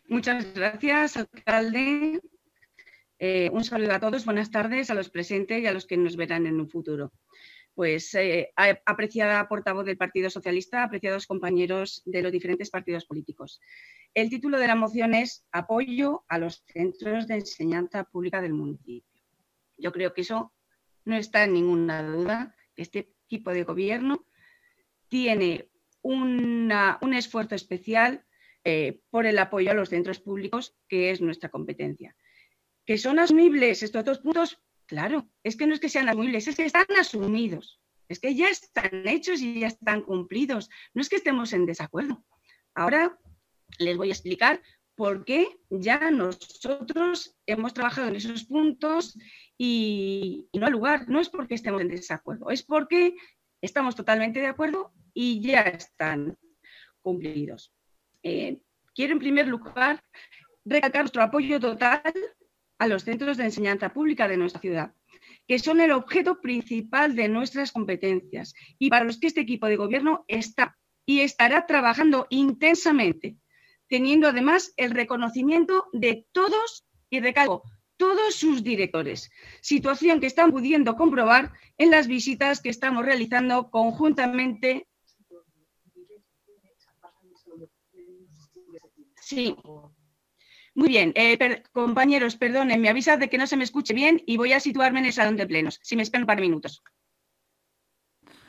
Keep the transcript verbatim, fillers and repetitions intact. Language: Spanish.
Muchas gracias, alcalde. Eh, un saludo a todos, buenas tardes a los presentes y a los que nos verán en un futuro. Pues eh, apreciada portavoz del Partido Socialista, apreciados compañeros de los diferentes partidos políticos. El título de la moción es Apoyo a los centros de enseñanza pública del municipio. Yo creo que eso no está en ninguna duda. Este equipo de gobierno tiene una, un esfuerzo especial eh, por el apoyo a los centros públicos, que es nuestra competencia. ¿Que son asumibles estos dos puntos? Claro, es que no es que sean asumibles, es que están asumidos, es que ya están hechos y ya están cumplidos, no es que estemos en desacuerdo. Ahora les voy a explicar por qué ya nosotros hemos trabajado en esos puntos y, y no hay lugar, no es porque estemos en desacuerdo, es porque estamos totalmente de acuerdo y ya están cumplidos. Eh, quiero en primer lugar recalcar nuestro apoyo total a los centros de enseñanza pública de nuestra ciudad, que son el objeto principal de nuestras competencias y para los que este equipo de gobierno está y estará trabajando intensamente, teniendo además el reconocimiento de todos, y recalco, todos sus directores, situación que están pudiendo comprobar en las visitas que estamos realizando conjuntamente. Sí. Muy bien, eh, per, compañeros, perdonen, me avisa de que no se me escuche bien y voy a situarme en el salón de plenos, si me esperan un par de minutos.